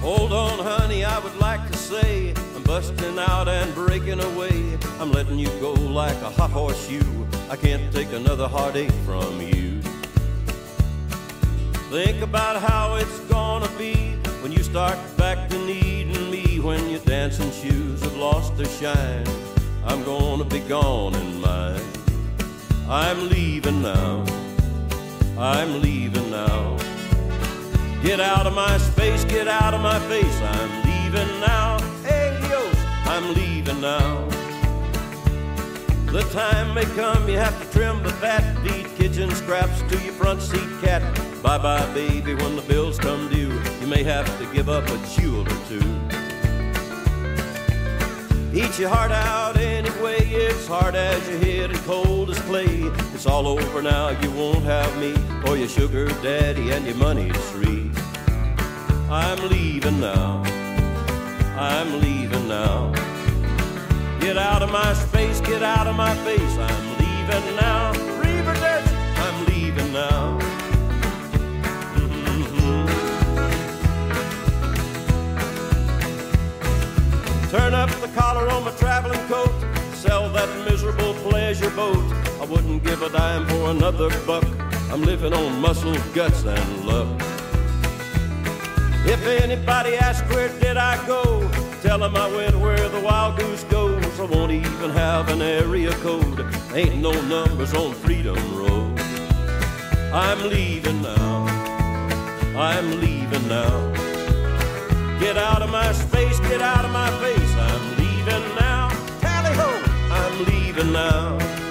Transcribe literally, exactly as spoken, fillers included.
Hold on, honey, I would like to say I'm busting out and breaking away. I'm letting you go like a hot horseshoe. I can't take another heartache from you. Think about how it's gonna be when you start back to needing me. When your dancing shoes have lost their shine, I'm gonna be gone in mine. I'm leaving now, I'm leaving now. Get out of my space, get out of my face. I'm leaving now, adios, I'm leaving now. The time may come, you have to trim the fat, feed kitchen scraps to your front seat cat. Bye-bye, baby, when the bills come due, you may have to give up a jewel or two. Eat your heart out anyway, it's hard as your head and cold as clay. It's all over now, you won't have me or your sugar daddy, and your money's free. I'm leaving now, I'm leaving now. Get out of my space, get out of my face. I'm leaving now, Riverdale, I'm leaving now. Mm-hmm. Turn up the collar on my traveling coat, sell that miserable pleasure boat. I wouldn't give a dime for another buck. I'm living on muscle, guts, and luck. If anybody asks where did I go, tell them I went where the wild goose goes. I won't even have an area code, ain't no numbers on Freedom Road. I'm leaving now, I'm leaving now. Get out of my space, get out of my face. I'm leaving now, tally-ho, I'm leaving now.